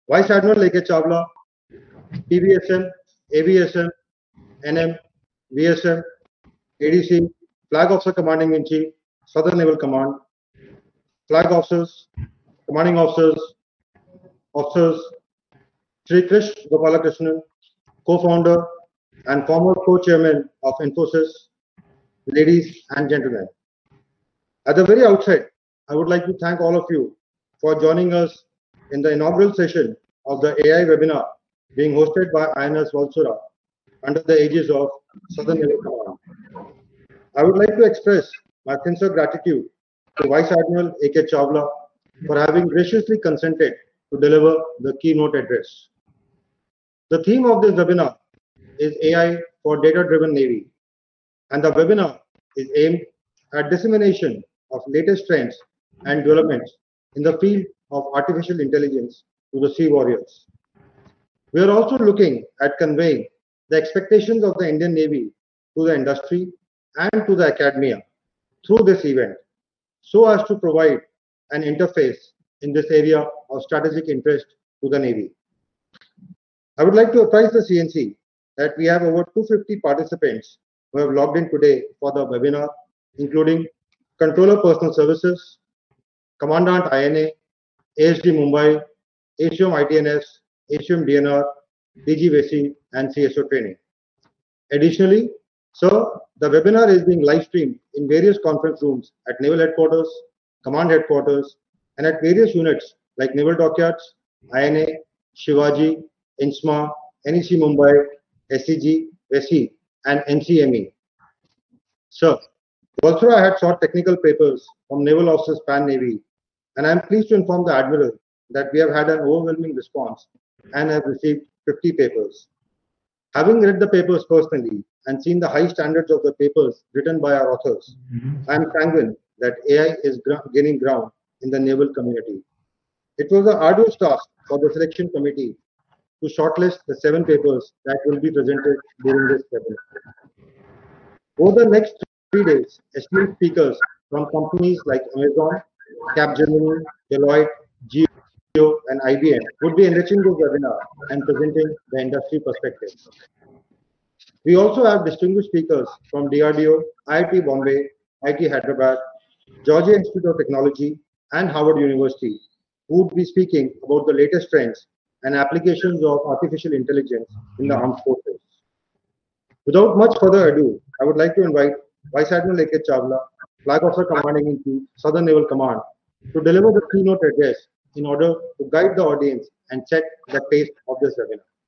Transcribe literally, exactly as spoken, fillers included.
Vice Admiral A K Chawla, P V S M, A V S M, N M, V S M, A D C, Flag Officer Commanding in Chief, Southern Naval Command, Flag Officers, Commanding Officers, Officers, Sri Krish Gopalakrishnan, co-founder and former co-chairman of Infosys, ladies and gentlemen. At the very outset, I would like to thank all of you for joining us in the inaugural session of the A I webinar being hosted by I N S Valsura under the aegis of Southern Naval Command. I would like to express my sincere gratitude to Vice Admiral A K Chawla for having graciously consented to deliver the keynote address. The theme of this webinar is A I for Data-Driven Navy, and the webinar is aimed at dissemination of latest trends and developments in the field of artificial intelligence to the sea warriors. We are also looking at conveying the expectations of the Indian Navy to the industry and to the academia through this event, so as to provide an interface in this area of strategic interest to the Navy. I would like to apprise the C N C that we have over two hundred fifty participants who have logged in today for the webinar, including Controller Personal Services, Commandant I N A, A S D Mumbai, H U M I T N S, H U M D N R, D G V S I, and C S O training. Additionally, sir, the webinar is being live streamed in various conference rooms at Naval Headquarters, Command Headquarters, and at various units like Naval Dockyards, I N A, Shivaji, I N S M A, N E C Mumbai, S C G, V S I, and N C M E. Sir, Valsura had sought technical papers from Naval Officers Pan Navy, and I am pleased to inform the Admiral that we have had an overwhelming response and have received fifty papers. Having read the papers personally and seen the high standards of the papers written by our authors, mm-hmm. I am sanguine that A I is gr gaining ground in the naval community. It was an arduous task for the selection committee to shortlist the seven papers that will be presented during this webinar. Over the next three days, esteemed speakers from companies like Amazon, Capgemini, Deloitte, Jio, and I B M would be enriching this webinar and presenting the industry perspectives. We also have distinguished speakers from D R D O, I I T Bombay, I I T Hyderabad, Georgia Institute of Technology, and Harvard University, who would be speaking about the latest trends and applications of artificial intelligence in the armed forces. Without much further ado, I would like to invite Vice Admiral A K Chawla, Flag Officer Commanding in Chief, Southern Naval Command, to deliver the keynote address in order to guide the audience and set the pace of this webinar.